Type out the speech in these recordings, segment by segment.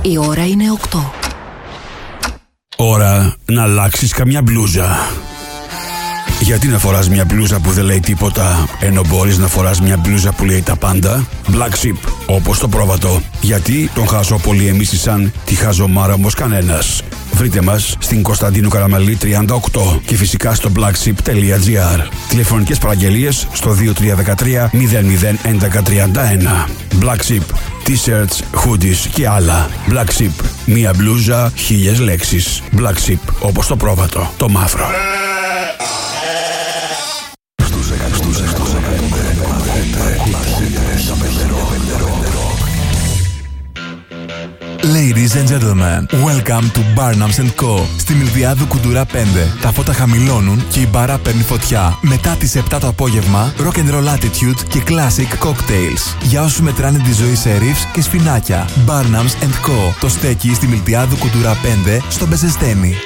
Η ώρα είναι 8. Ώρα να αλλάξεις καμιά μπλούζα. Γιατί να φοράς μια μπλούζα που δεν λέει τίποτα, ενώ μπορείς να φοράς μια μπλούζα που λέει τα πάντα? Black Sheep, όπως το πρόβατο. Γιατί τον χάζω πολυεμίσησαν, τη χάζομάρα όμως κανένας. Βρείτε μας στην Κωνσταντίνου Καραμαλή 38 και φυσικά στο blackship.gr. Τηλεφωνικές παραγγελίες στο 2313 00 11 31. Black Sheep, t-shirts, hoodies και άλλα. Black Sheep, μία μπλούζα, 1000 λέξεις. Black Sheep, όπως το πρόβατο, το μαύρο. Ladies and gentlemen, welcome to Barnums & Co. Στη Μιλδιάδου Κουντουρά 5. Τα φώτα χαμηλώνουν και η μπάρα παίρνει φωτιά. Μετά τις 7 το απόγευμα, rock and roll attitude και classic cocktails. Για όσους μετράνε τη ζωή σε ρίφς και σφινάκια. Barnums & Co. Το στέκει στη Μιλδιάδου Κουντουρά 5 στο Μπεζεστένι.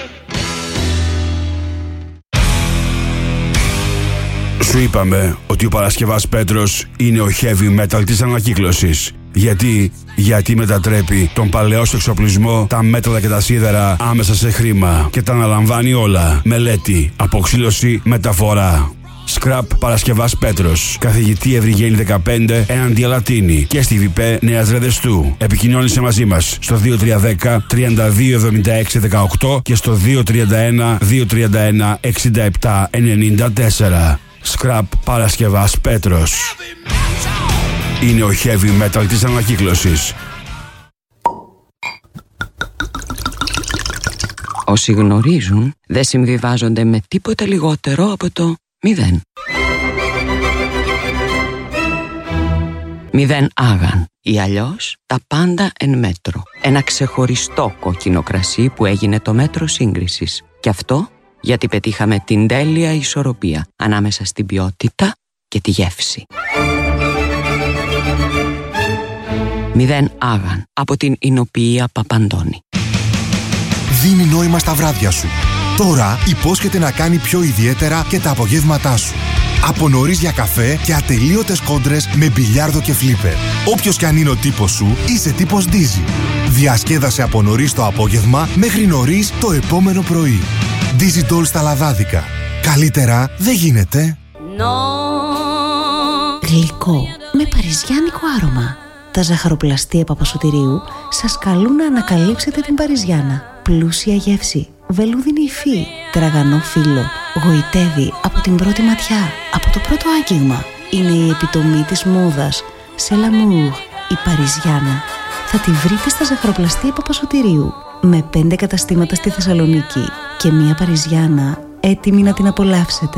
Σου είπαμε ότι ο Παρασκευάς Πέτρος είναι ο heavy metal της ανακύκλωσης. Γιατί μετατρέπει τον παλαιό σου εξοπλισμό, τα μέταλλα και τα σίδερα άμεσα σε χρήμα και τα αναλαμβάνει όλα. Μελέτη, αποξήλωση, μεταφορά. Scrap Παρασκευάς Πέτρος. Καθηγητή Ευρυγένη 15 έναντι Αλατίνη και στη ΒΠ Νέας Ρεδεστού. Επικοινώνησε μαζί μας στο 2310 3276 18 και στο 231 231 67 94. Scrap Παρασκευάς Πέτρος. Είναι ο heavy metal της ανακύκλωσης. Όσοι γνωρίζουν δεν συμβιβάζονται με τίποτε λιγότερο από το 0. 0 άγαν ή αλλιώς τα πάντα εν μέτρο. Ένα ξεχωριστό κόκκινο κρασί που έγινε το μέτρο σύγκρισης. Και αυτό γιατί πετύχαμε την τέλεια ισορροπία ανάμεσα στην ποιότητα και τη γεύση. 0 άγαν από την Ινοποιία Παπαντώνη. Δίνει νόημα στα βράδια σου. Τώρα υπόσχεται να κάνει πιο ιδιαίτερα και τα απογεύματά σου. Από νωρίς για καφέ και ατελείωτες κόντρες με μπιλιάρδο και φλίπερ. Όποιος κι αν είναι ο τύπος σου, είσαι τύπος Dizzy. Διασκέδασε από νωρίς το απόγευμα μέχρι νωρίς το επόμενο πρωί. Dizzy Doll στα λαδάδικα. Καλύτερα δεν γίνεται. Γλυκό με παριζιάνικο άρωμα. Τα ζαχαροπλαστεία Παπασωτηρίου σας καλούν να ανακαλύψετε την Παριζιάνα. Πλούσια γεύση, βελούδινη υφή, τραγανό φύλλο, γοητεύει από την πρώτη ματιά, από το πρώτο άγγιγμα. Είναι η επιτομή της μόδας. Σε l'amour, η Παριζιάνα. Θα τη βρείτε στα ζαχαροπλαστεία Παπασωτηρίου. Με 5 καταστήματα στη Θεσσαλονίκη και μια Παριζιάνα έτοιμη να την απολαύσετε.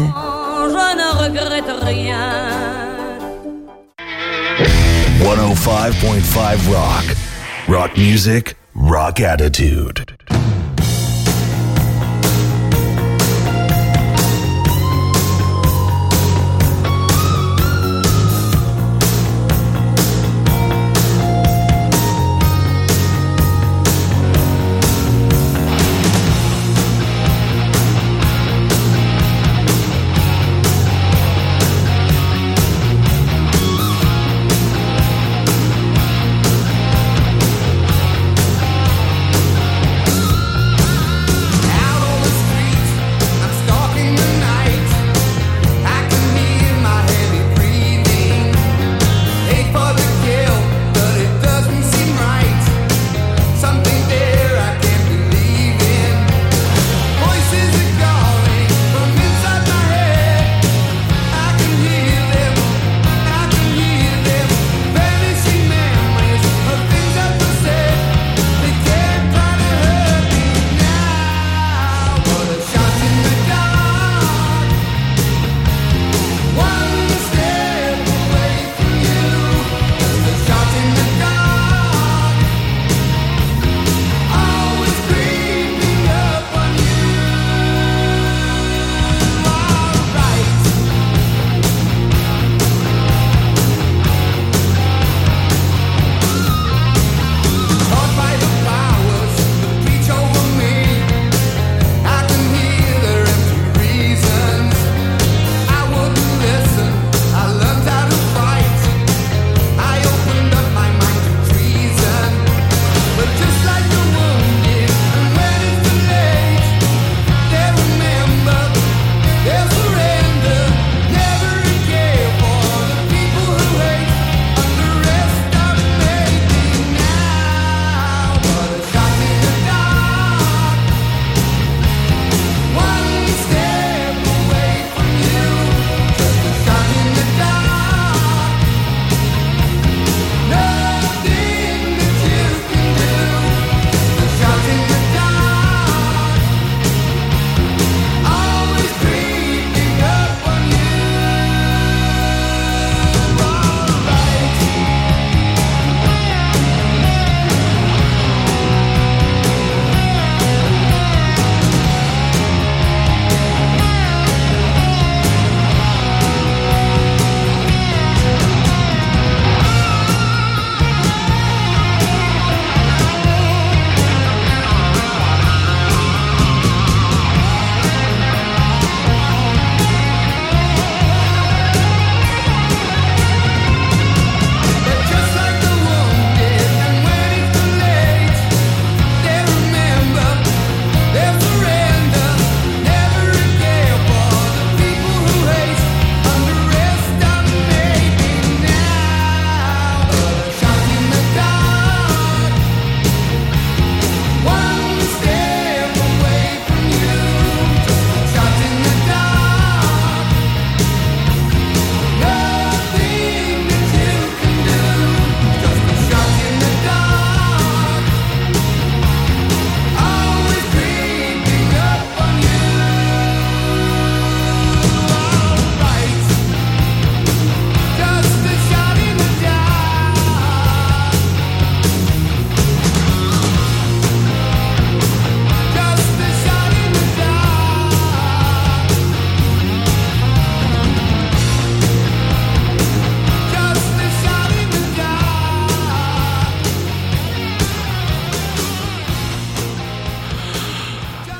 105.5 Rock. Rock music, rock attitude.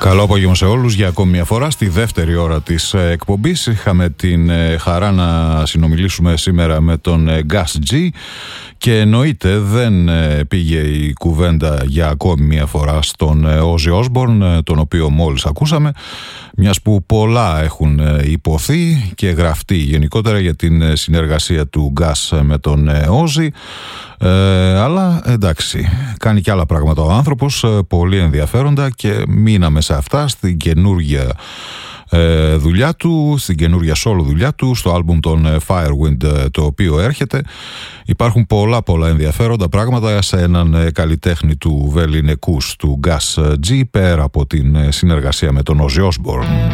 Καλό απόγευμα σε όλους για ακόμη μια φορά. Στη δεύτερη ώρα της εκπομπής είχαμε την χαρά να συνομιλήσουμε σήμερα με τον Gus G και εννοείται δεν πήγε η κουβέντα για ακόμη μια φορά στον Ozzy Osbourne, τον οποίο μόλις ακούσαμε, μιας που πολλά έχουν υποθεί και γραφτεί γενικότερα για την συνεργασία του Gus με τον Ozzy. Αλλά εντάξει, κάνει και άλλα πράγματα ο άνθρωπος, πολύ ενδιαφέροντα, και μείναμε σε αυτά στην καινούργια δουλειά του, στην καινούργια solo δουλειά του, στο άλμπουμ των Firewind, το οποίο έρχεται. Υπάρχουν πολλά ενδιαφέροντα πράγματα σε έναν καλλιτέχνη του βεληνικούς του Gus G, πέρα από την συνεργασία με τον Ozzy Osbourne.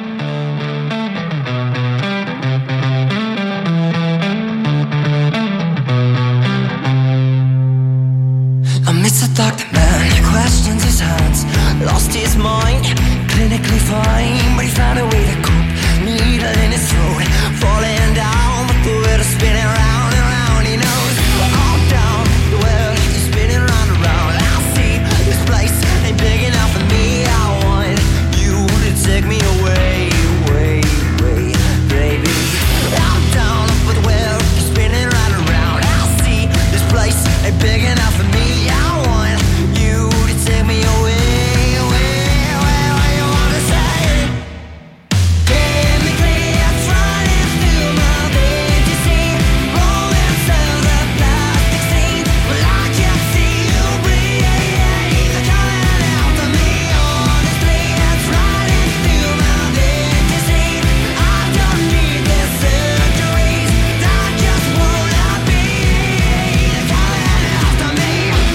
It's a doctor man, questions his hands, lost his mind, clinically fine, but he found a way to cope, needle in his throat, falling down, but the world is spinning round and round, he knows, all down, the world is spinning round and round, I see this place ain't big enough for me, I want you to take me away, away, away, baby, all down, but the world is spinning round and round, I see this place ain't big enough for me, take me away, away, away, where you wanna say? Chemically, it's running through my veins. You see, romance of the plastic scene. Well, I can't see you breathe. They're coming out of me, honestly. It's running through my veins. You see, I don't need the surgeries. I just wanna be. They're coming out of me.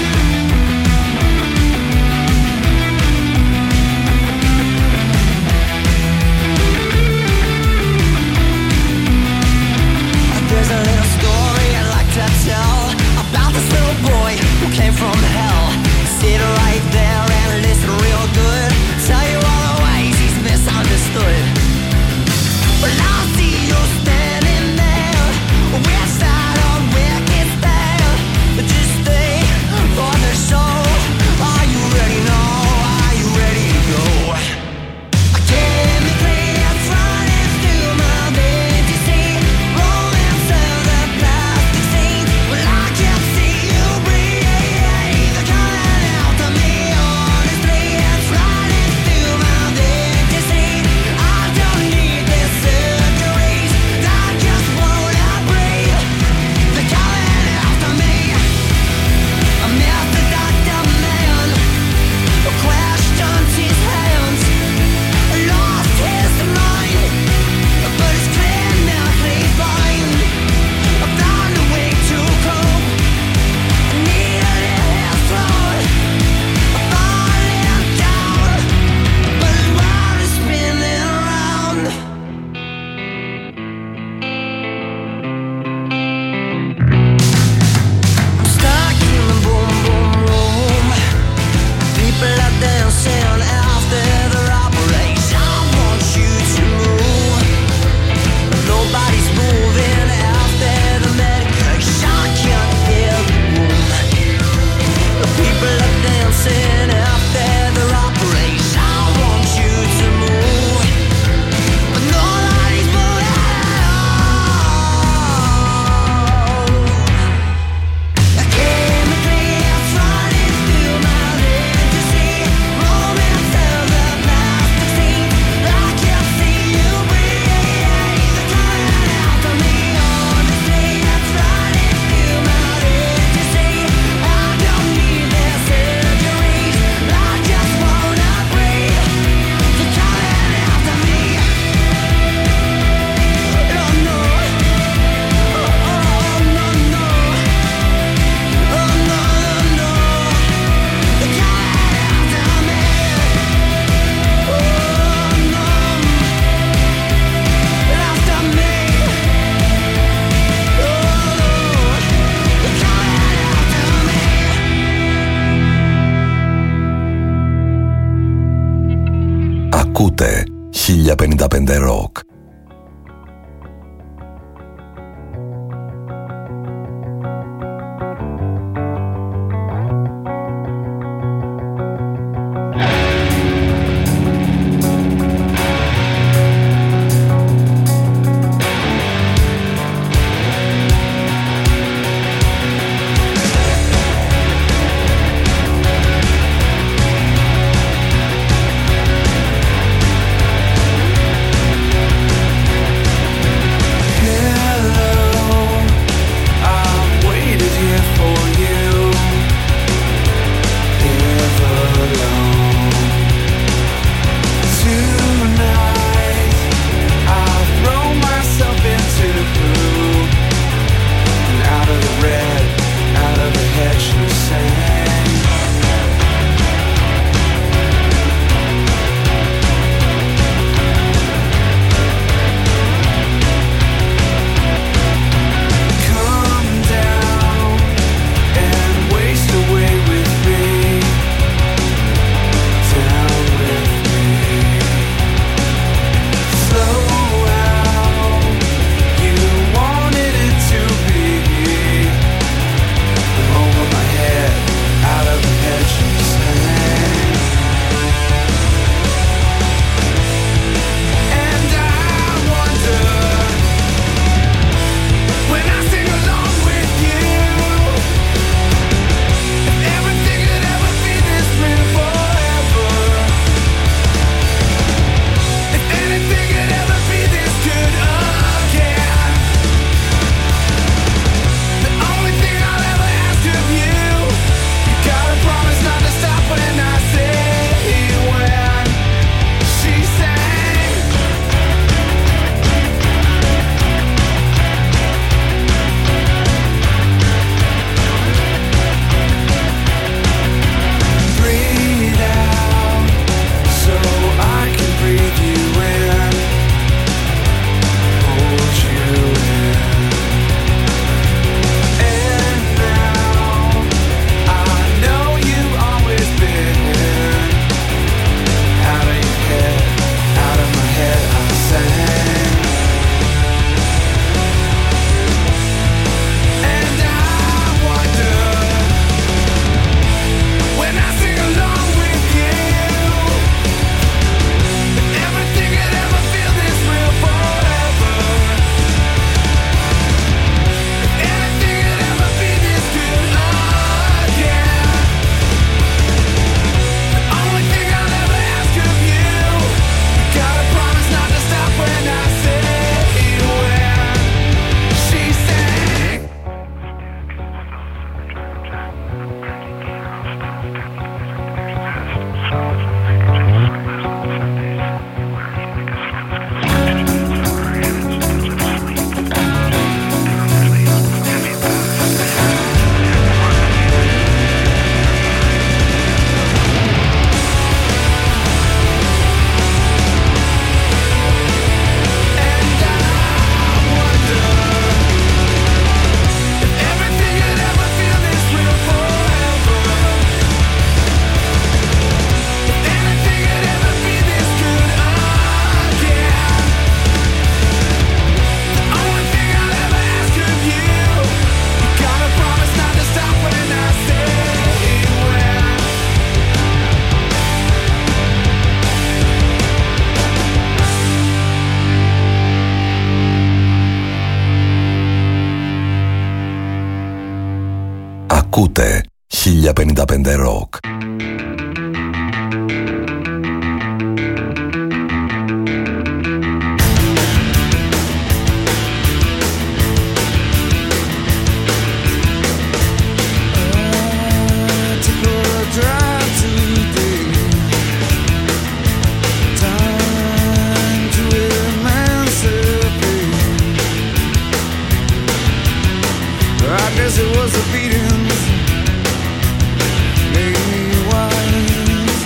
There's a little story I'd like to tell about this little boy who came from hell. Sit right there and listen real good. Tell you all the ways he's misunderstood. But I see you standing there with that old wicked stare. Just stay for the show. Are you ready now? Are you ready to go? Chemically, it's running through my veins. You see, romance of the plastic scene. Well, I can't see you breathe. They're coming out of me, honestly. It's running through my veins. You see, I don't need the surgeries. I just wanna breathe. They're coming out of me. I met the doctor man who questioned his hands, lost his mind, but it's clinically fine. I found a way to cope. I needed his throat. I'm falling down, but his world is spinning around. I'm stuck in the boom boom room. People are dancing after their operation. I want you to move, but nobody's moving after the medication. I can't hear the room. The people are dancing after their operation. I want you to move, but nobody's moving. Chemically, it's running through my veins. You see, romance of the plastic scene. I can't see you breathe. They're coming out of me, honestly. It's running through my veins. You see, I don't need the surgeries. I just wanna breathe. They're coming out of me. Oh no, oh no, no. Oh no, no, they're coming out of me. Oh no, after me. Oh no, they're coming after me. Ακούτε 1055 Rock. Ακούτε 1055 Rock. It was a beating, made me wise.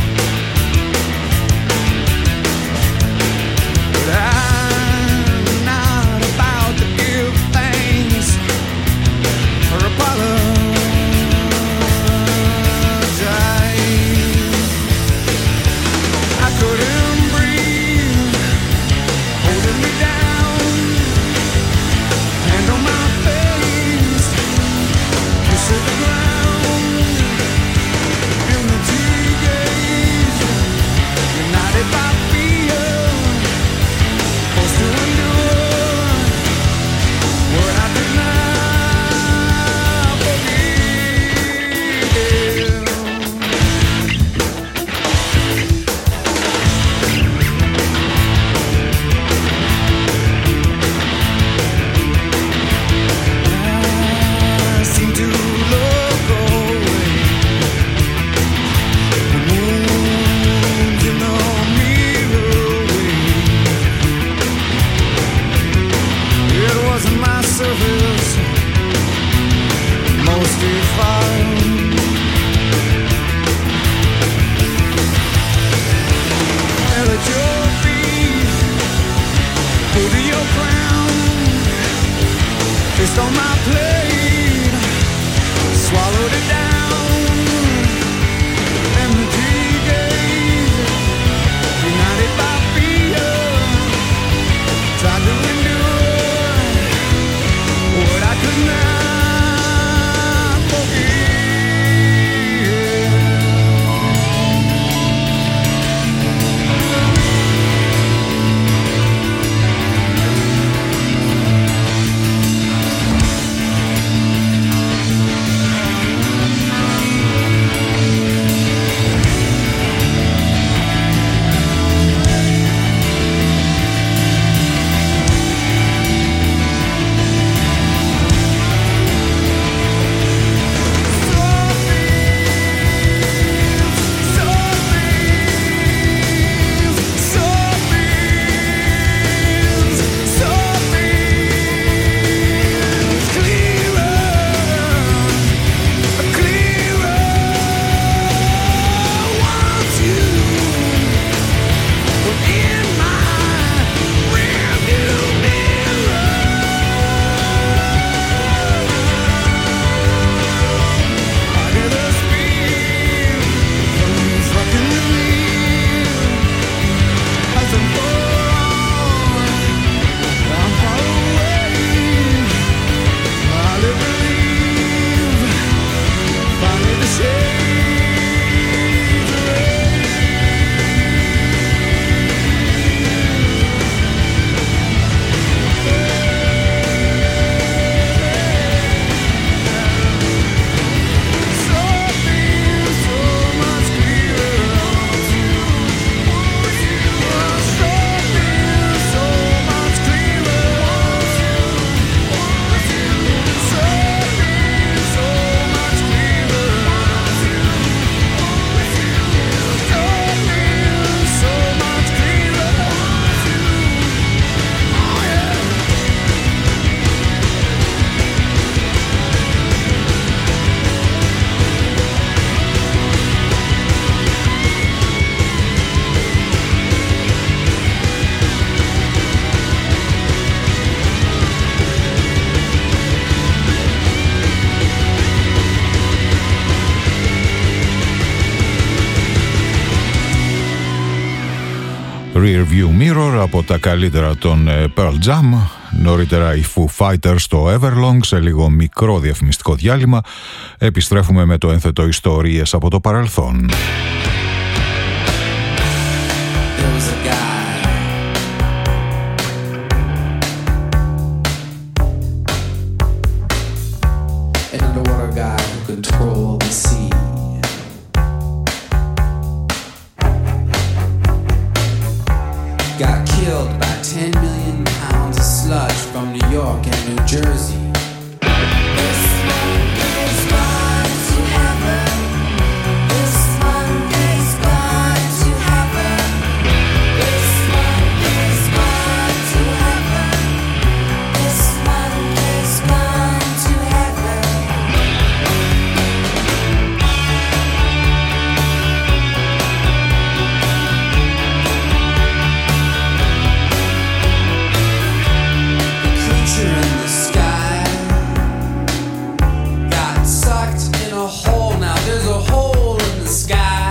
But I'm not about to give thanks or apologize. I couldn't breathe, holding me down, hand on my face. To the ground, empty gaze, united by fear, forced to endure what I could not forgive. I seem to look away, the moon's in the mirror wave. It wasn't my surface, most defined. Held at your feet, go to your crown, fist on my plate, swallowed it down, empty gaze, united by fear, tried to endure what I could not forgive. Rearview Mirror από τα καλύτερα των Pearl Jam. Νωρίτερα οι Foo Fighters στο Everlong. Σε λίγο μικρό διαφημιστικό διάλειμμα. Επιστρέφουμε με το ένθετο ιστορίες από το παρελθόν. And the water guy God who controlled the sea. Got killed by 10 million pounds of sludge from New York and New Jersey. This Monday's gone to heaven. This Monday's gone to heaven. This Monday's gone to heaven. This Monday's gone to heaven. Creature in the sky got sucked in a hole. Now there's a hole in the sky,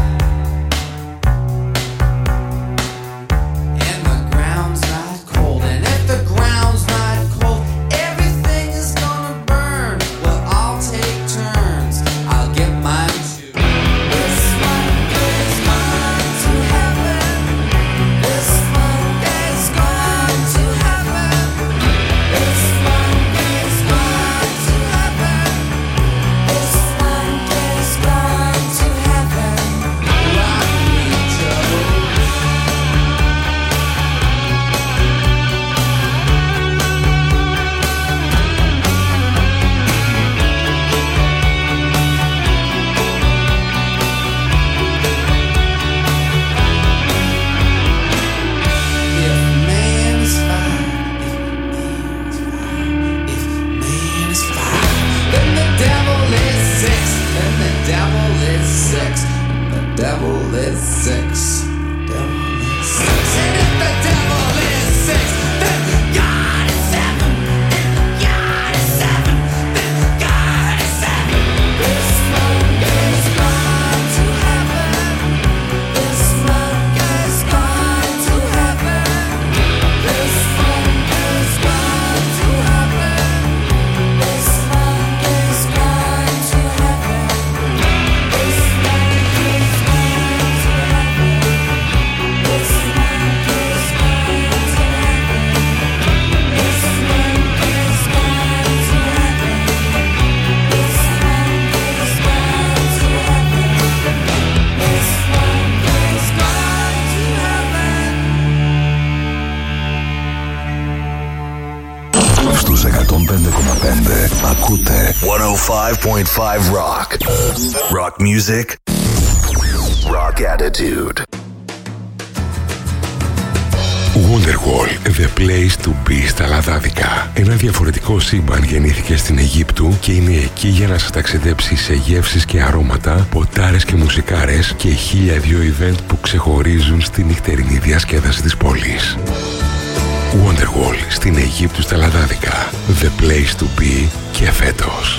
and the ground's not cold. And if the ground's not cold, everything is gonna burn. Well, I'll take turns. I'll get mine too. This Monday's gone to heaven. This Monday's gone to heaven. This Monday's gone to heaven. This Monday's gone to heaven. Rock me, Joe. If man is fire, if man is fire, then the devil is six, then the devil is six, the devil is six, devil is six. And if the devil is six, then God is seven, then God is seven, then God is seven. This Monday's gone to heaven. This Monday's gone to heaven. This Monday's gone to heaven. This Monday's gone to heaven. This Monday's gone to heaven. This Monday's gone to heaven. This Monday's gone to heaven. This Monday's gone to heaven. This Monday's gone to heaven. Στους 105,5 ακούτε 105.5 Rock. Rock music. Rock attitude. Wonderwall, the place to be στα Λαδάδικα. Ένα διαφορετικό σύμπαν γεννήθηκε στην Αιγύπτου και είναι εκεί για να σας ταξιδέψει σε γεύσεις και αρώματα, ποτάρες και μουσικάρες και 1002 event που ξεχωρίζουν στη νυχτερινή διασκέδαση της πόλης. Wonderwall στην Αιγύπτου στα Λαδάδικα. The place to be και φέτος.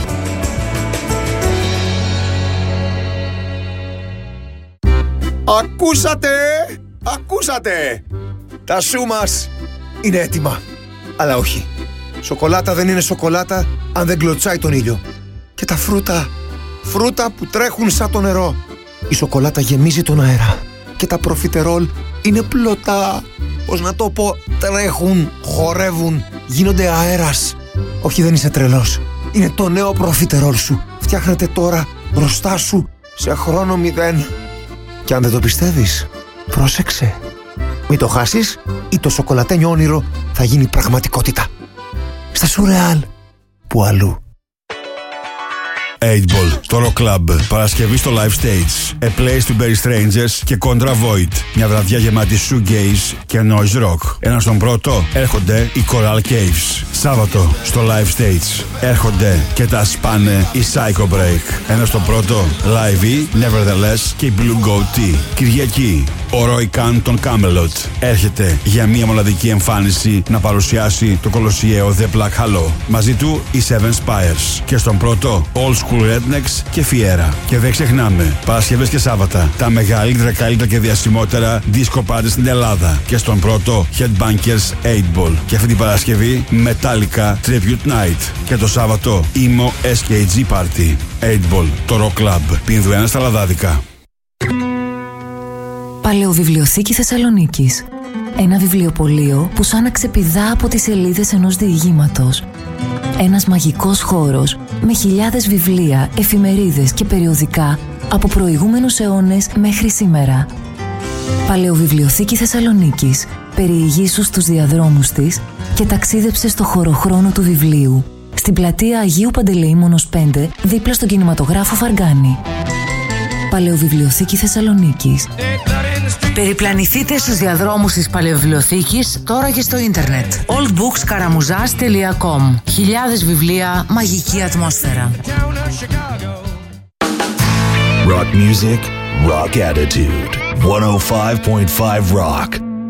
Ακούσατε! Ακούσατε! Τα σου μας είναι έτοιμα. Αλλά όχι. Σοκολάτα δεν είναι σοκολάτα αν δεν κλωτσάει τον ήλιο. Και τα φρούτα που τρέχουν σαν το νερό. Η σοκολάτα γεμίζει τον αέρα. Και τα προφιτερόλ είναι πλωτά. Πώς να το πω, τρέχουν, χορεύουν, γίνονται αέρας. Όχι, δεν είσαι τρελός. Είναι το νέο προφιτερόλ σου. Φτιάχνεται τώρα μπροστά σου σε χρόνο 0. Και αν δεν το πιστεύεις, πρόσεξε. Μην το χάσεις ή το σοκολατένιο όνειρο θα γίνει πραγματικότητα. Στα Σουρεάλ, που αλλού. 8ball, το Rock Club. Παρασκευή στο Live Stage. A Place to Bury Strangers και Contra Void. Μια βραδιά γεμάτη shoegaze και noise rock. Ένα στον πρώτο έρχονται οι Coral Caves. Σάββατο στο Live Stage έρχονται και τα σπάνε οι Psycho Break. Ένα στον πρώτο Live E, Nevertheless και η Blue Goat Tea. Κυριακή ο Roy Khan των Camelot έρχεται για μια μοναδική εμφάνιση να παρουσιάσει το κολοσιαίο The Black Hollow. Μαζί του οι Seven Spires. Και στον πρώτο Old School Rednecks και Fiera. Και δεν ξεχνάμε, Παρασκευές και Σάββατα, τα μεγαλύτερα, καλύτερα και διασημότερα disco party στην Ελλάδα. Και στον πρώτο Headbangers 8ball. Και αυτή την Παρασκευή Metallica Tribute Night. Και το Σάββατο Emo SKG Party. 8ball, το Rock Club. Πινδουένα στα Λαδάδικα. Παλαιοβιβλιοθήκη Θεσσαλονίκης. Ένα βιβλιοπωλείο που σαν να ξεπηδά από τις σελίδες ενός διηγήματος. Ένας μαγικός χώρος με χιλιάδες βιβλία, εφημερίδες και περιοδικά από προηγούμενους αιώνες μέχρι σήμερα. Παλαιοβιβλιοθήκη Θεσσαλονίκης. Περιηγήσου στους διαδρόμους της και ταξίδεψε στο χωροχρόνο του βιβλίου. Στην πλατεία Αγίου Παντελεήμονος 5, δίπλα στον κινηματογράφο Φαργκάνη. Παλαιοβιβλιοθήκη Θεσσαλονίκης. Περιπλανηθείτε στους διαδρόμους της Παλαιοβιβλιοθήκης τώρα και στο ίντερνετ. oldbookskaramuzas.com. Χιλιάδες βιβλία, μαγική ατμόσφαιρα. Rock music, rock attitude. 105.5 Rock.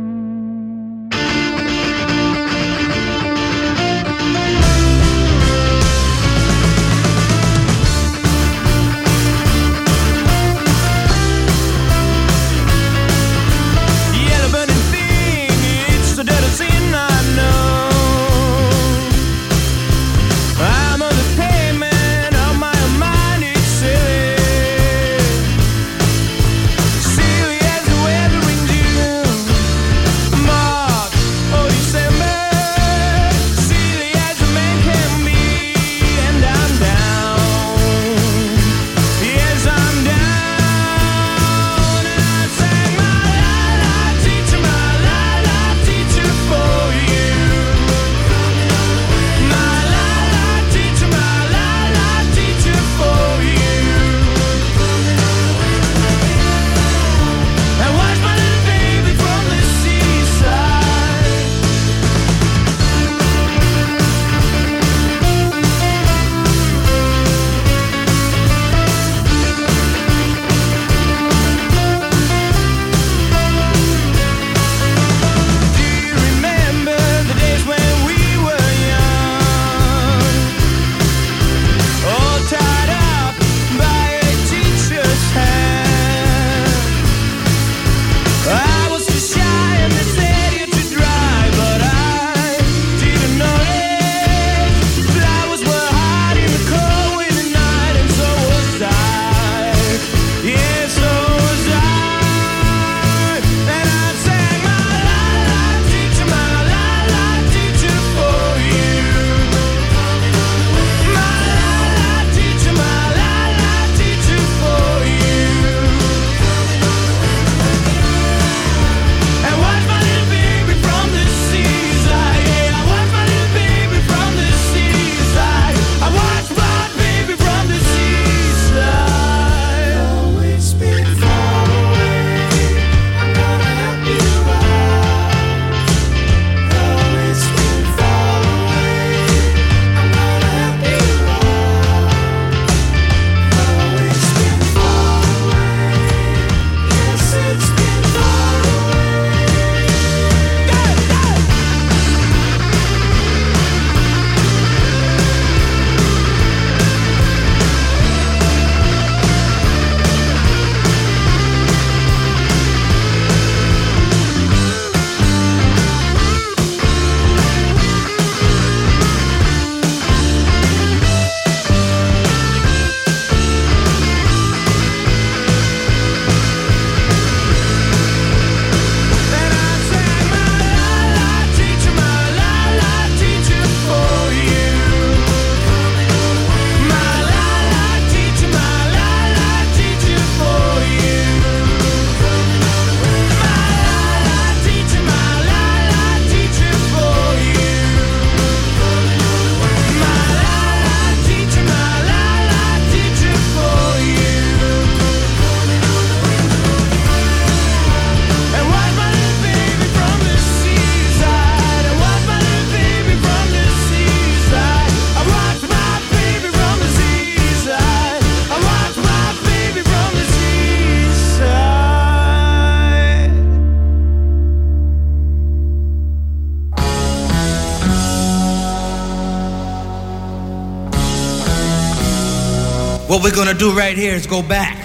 What we're gonna do right here is go back.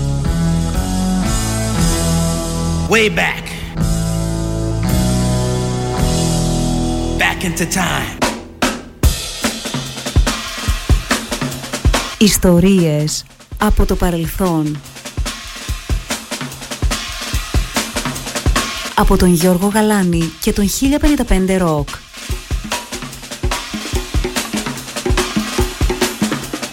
Way back. Back into time. Ιστορίες από το παρελθόν. Από τον Γιώργο Γαλάνη και τον 1055 Rock.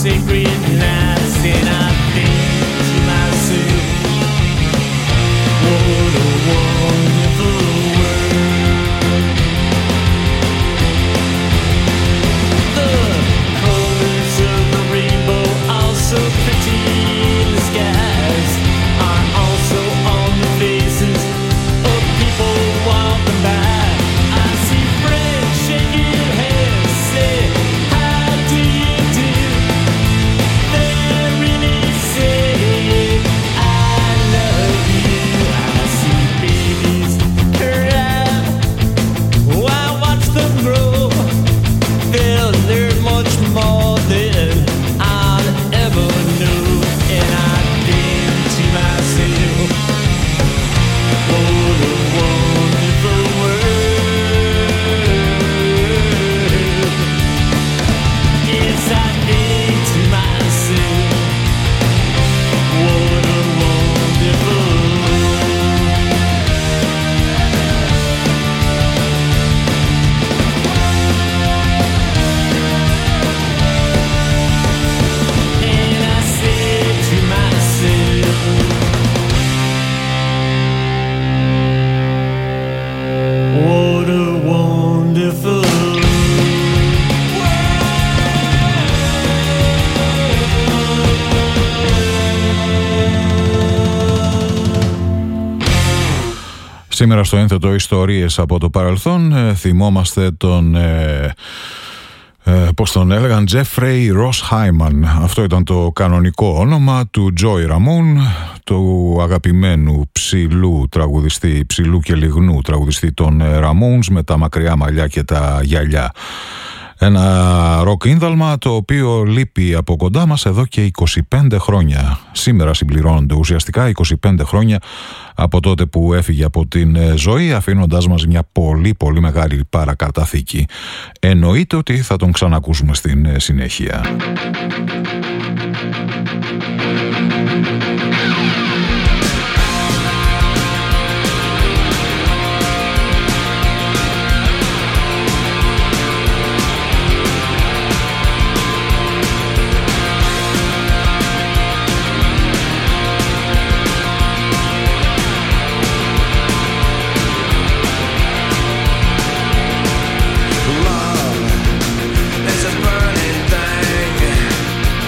sacred nights, and I think to myself, what a wonderful world. The colors of the rainbow are so pretty in the skies, are also on the faces of people walking by. I see friends shaking hands, say, how do you do? They really say, I love you. I see babies cry while I watch them grow. They'll learn much more than I'll ever know. And I think to myself, what a wonderful world. Yes, I think to myself, what a wonderful world. And I said to myself, what a wonderful Σήμερα στο ένθετο ιστορίες από το παρελθόν θυμόμαστε τον πώς τον έλεγαν, Jeffrey Ross Hyman. Αυτό ήταν το κανονικό όνομα του Joey Ramone, του αγαπημένου ψηλού τραγουδιστή, ψηλού και λιγνού τραγουδιστή των Ramones, με τα μακριά μαλλιά και τα γυαλιά. Ένα ροκ ίνδαλμα το οποίο λείπει από κοντά μας εδώ και 25 χρόνια. Σήμερα συμπληρώνονται ουσιαστικά 25 χρόνια από τότε που έφυγε από την ζωή, αφήνοντάς μας μια πολύ πολύ μεγάλη παρακαταθήκη. Εννοείται ότι θα τον ξανακούσουμε στην συνέχεια. love is a burning thing.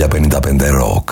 1055 Rock.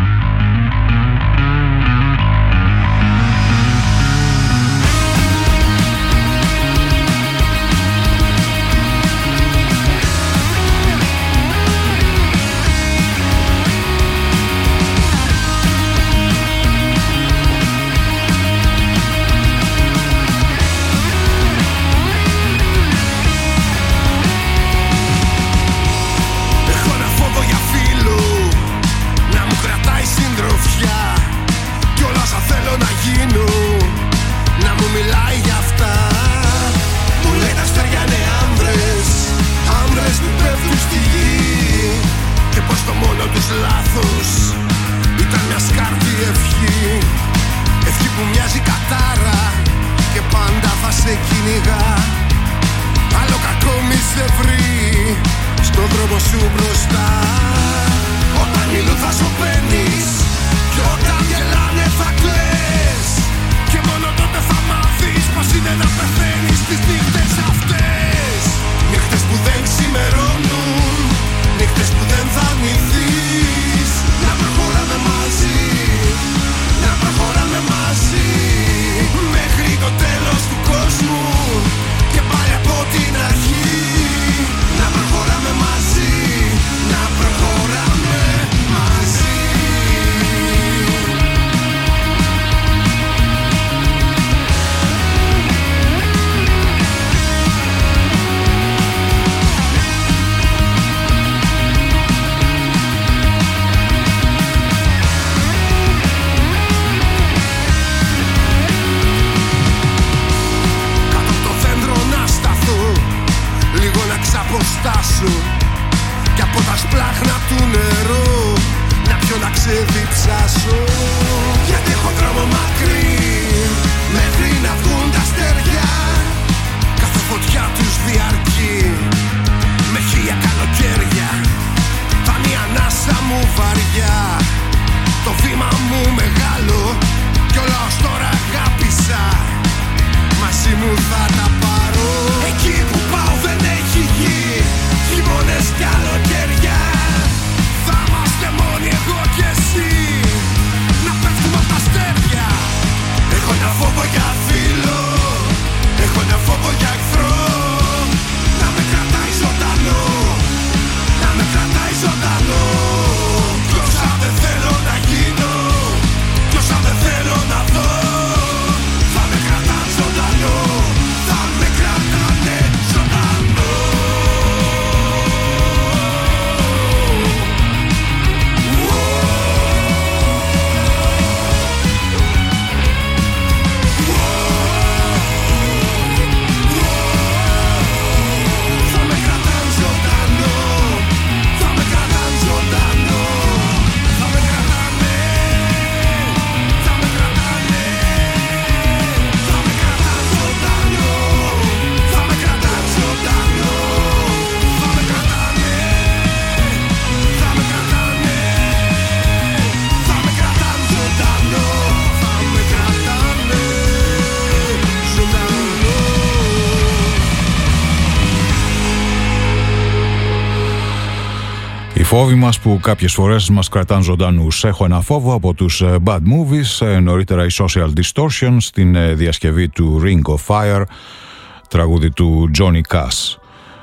Φόβοι μας που κάποιες φορές μας κρατάν ζωντανούς. Έχω ένα φόβο από τους Bad Movies, νωρίτερα η Social Distortion στην διασκευή του Ring of Fire, τραγούδι του Johnny Cash.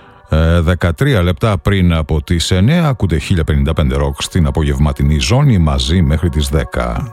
13 λεπτά πριν από τις 9 ακούτε 1055 Rock στην απογευματινή ζώνη μαζί μέχρι τις 10.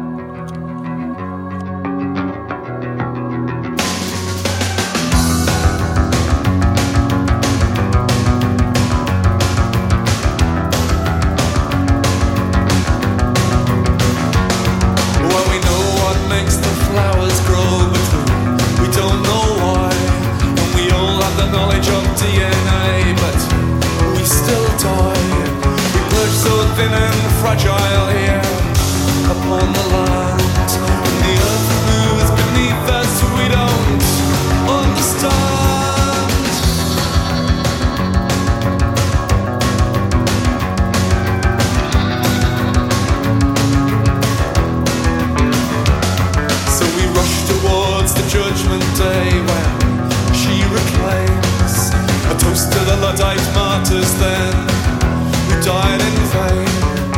Fragile here upon the land, and the earth moves beneath us. We don't understand. So we rush towards the judgment day when she reclaims a toast to the Luddite martyrs then who died in vain.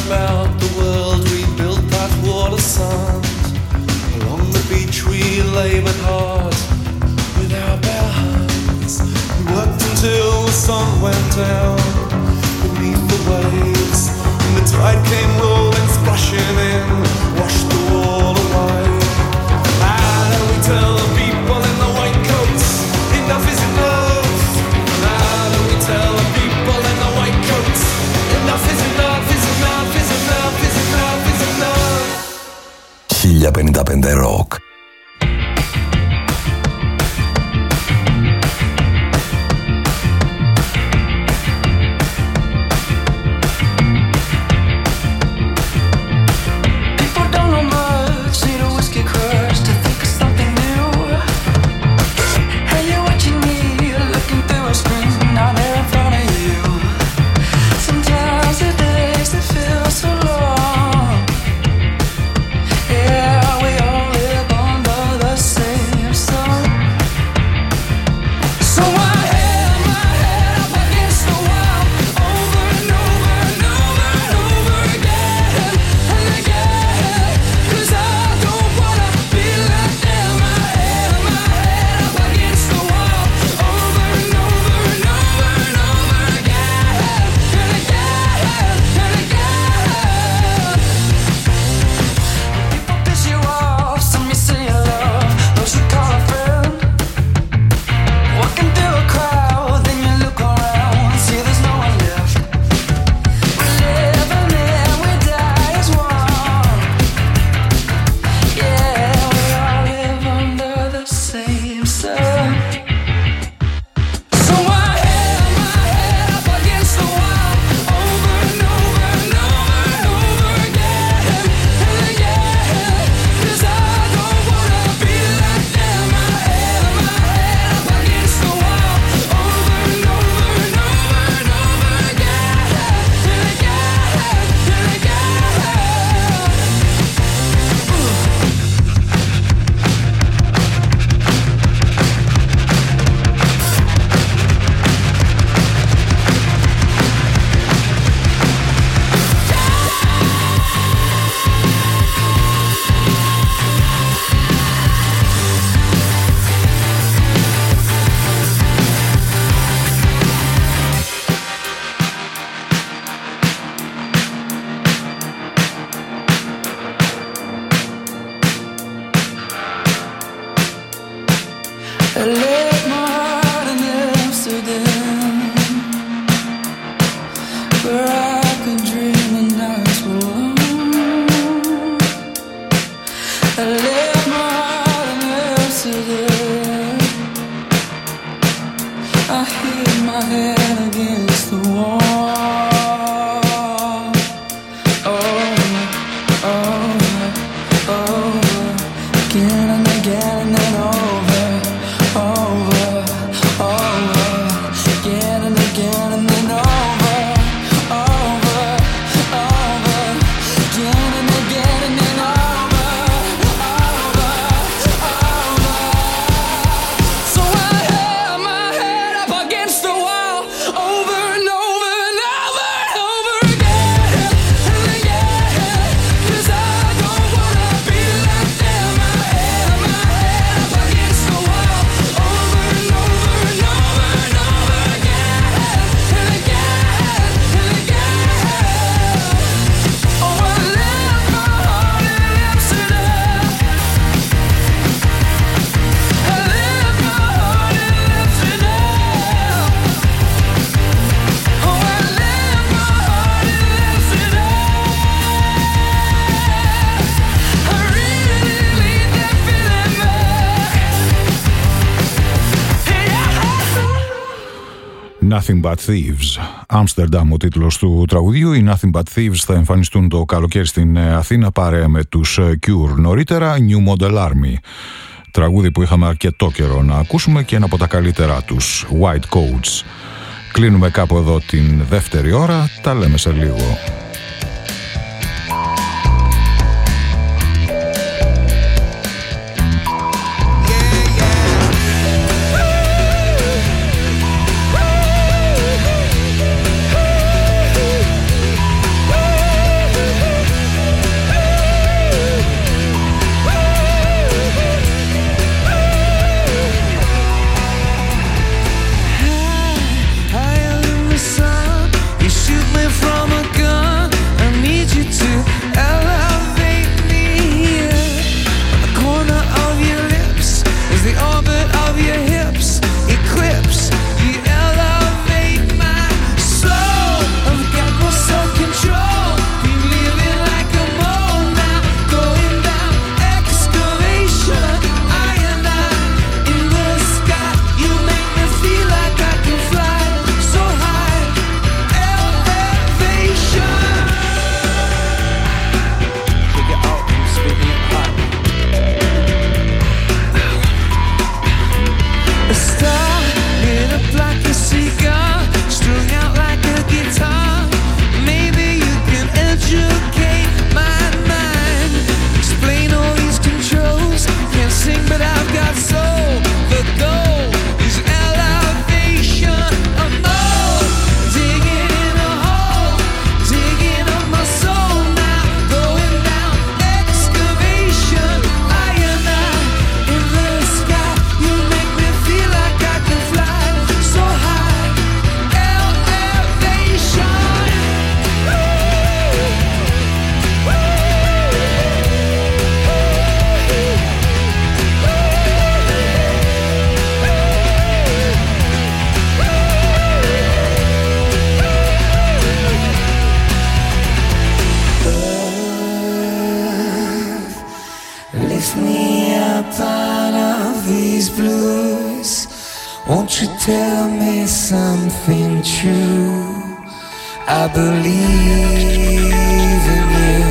about the world we built that wall of sand. Along the beach we labored hard with our bare hands. We worked until the sun went down beneath the waves, and the tide came rolling, splashing in, washed the wall away. How do we tell the people in the white coats enough is enough? How do we tell the people in the white coats enough is enough, is enough, is enough, is enough, is enough? 1055 Rock. Nothing But Thieves. Amsterdam ο τίτλος του τραγουδίου. Οι Nothing But Thieves θα εμφανιστούν το καλοκαίρι στην Αθήνα παρέα με τους Cure νωρίτερα. New Model Army. Τραγούδι που είχαμε αρκετό καιρό να ακούσουμε και ένα από τα καλύτερά τους. White Coats. Κλείνουμε κάπου εδώ την δεύτερη ώρα. Τα λέμε σε λίγο. you tell me something true? I believe in you.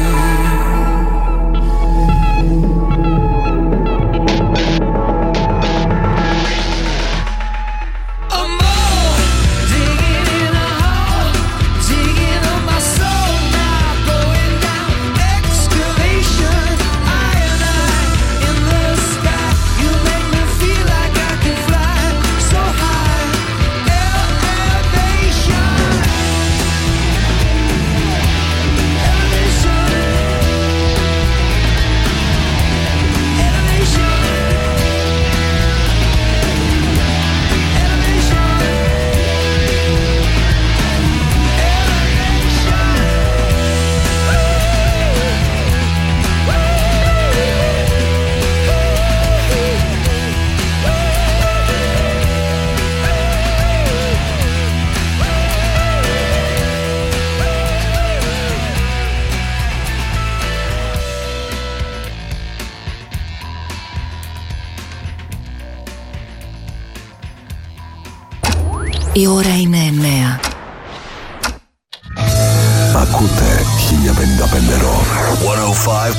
Η ώρα είναι 9. Ακούτε 1055 Rock.